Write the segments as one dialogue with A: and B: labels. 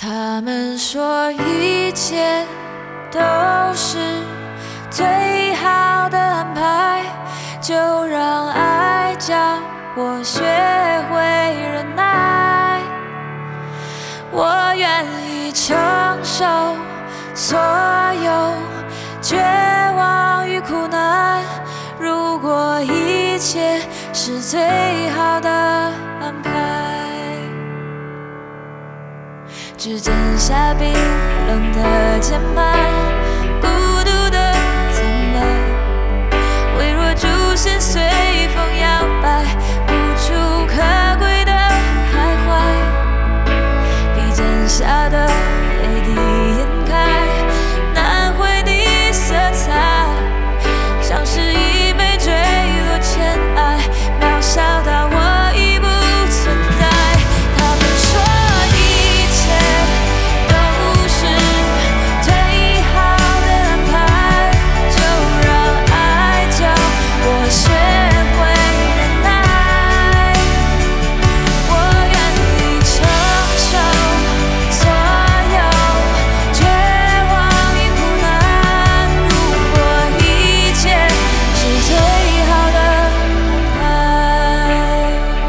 A: 他们说一切都是最好的安排，就让爱教我学会忍耐。我愿意承受所有绝望与苦难，如果一切是最好的安排。指尖下冰冷的键盘，孤独的怎么微弱主线随风摇摆，无处可归的徘徊，笔尖下的泪滴掩盖难回的色彩，像是一杯坠落尘埃，渺小到我已不存在。他们说一切都是最好的安排，就让爱教我学会忍耐。我愿意承受所有绝望与苦难，如果一切是最好的安排。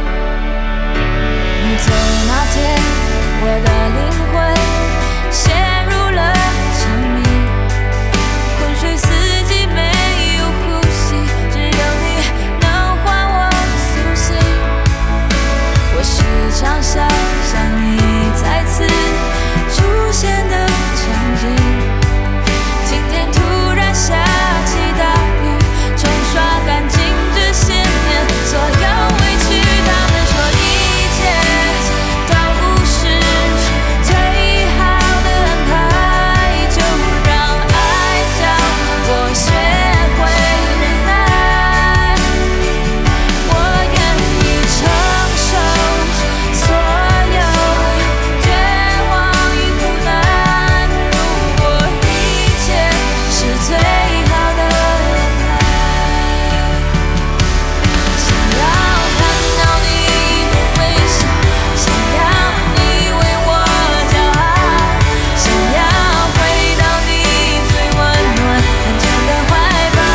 A: 你走那天，我的灵魂陷入了沉迷，昏睡四季没有呼吸，只有你能唤我苏醒。我时常想象你再次出现的场景，今天突然下起大雨，冲刷干净这些年所有委屈。他们说一切都是最好的安排，就让爱教我学会忍耐。我愿意承受所有绝望与苦难，如果一切是最好的安排。想要看到你的微笑，想要你为我骄傲，想要回到你最温暖安全的怀抱。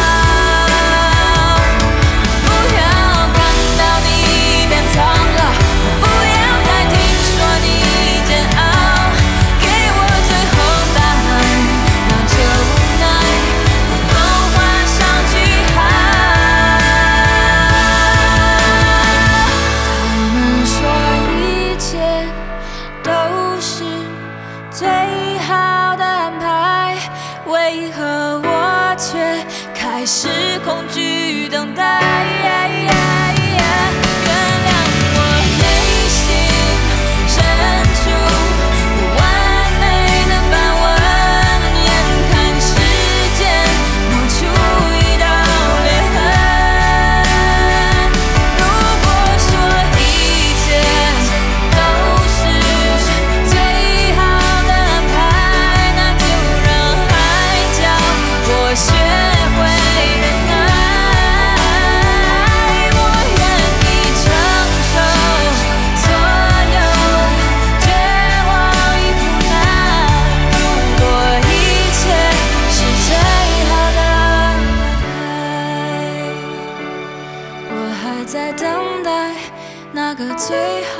A: 不要看到你变苍老，不要再听说你煎熬，给我最后答案，让这无奈能够画上句号。他们说一切都是最好的安排，为何我却开始恐惧等待？原谅我内心深处不完美的斑纹，眼看时间磨出一道裂痕。如果说一切都是最好的安排，那就让爱教我学会忍耐。我愿意承受所有绝望与苦难，如果一切是最好的安排，我还在等待那个最好